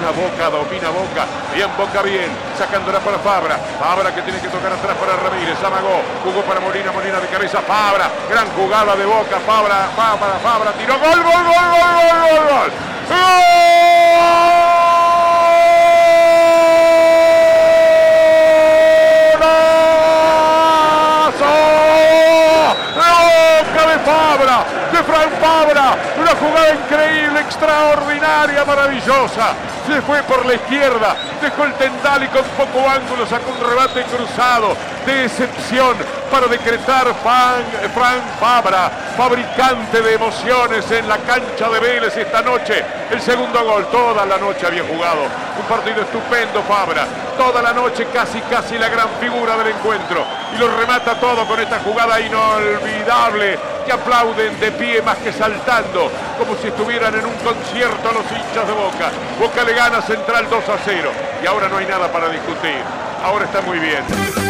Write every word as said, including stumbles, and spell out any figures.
domina Boca, domina Boca. Bien Boca, bien. Sacándola para Fabra. Fabra que tiene que tocar atrás para Ramírez. Amagó. Jugó para Molina. Molina de cabeza. Fabra. Gran jugada de Boca. Fabra. Fabra. Fabra. Tiró. Gol, gol, gol, gol, gol, gol, gol. Fabra, de Frank Fabra, una jugada increíble, extraordinaria, maravillosa. Se fue por la izquierda, dejó el tendal y con poco ángulo sacó un rebate cruzado de excepción para decretar Frank, Frank Fabra, fabricante de emociones en la cancha de Vélez esta noche. El segundo gol, toda la noche había jugado. Un partido estupendo Fabra, toda la noche casi casi la gran figura del encuentro. Y lo remata todo con esta jugada inolvidable que aplauden de pie más que saltando, como si estuvieran en un concierto los hinchas de Boca. Boca le gana Central dos a cero y ahora no hay nada para discutir. Ahora está muy bien.